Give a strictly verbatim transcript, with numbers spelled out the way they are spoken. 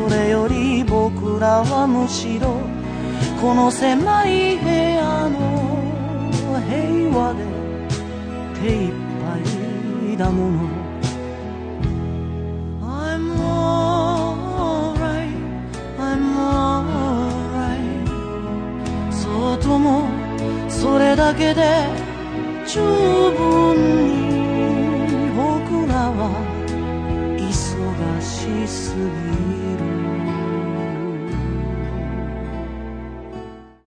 それより僕らはむしろこの狭い部屋の平和で手いっぱいだもの。 I'm alright, I'm alright そうともそれだけで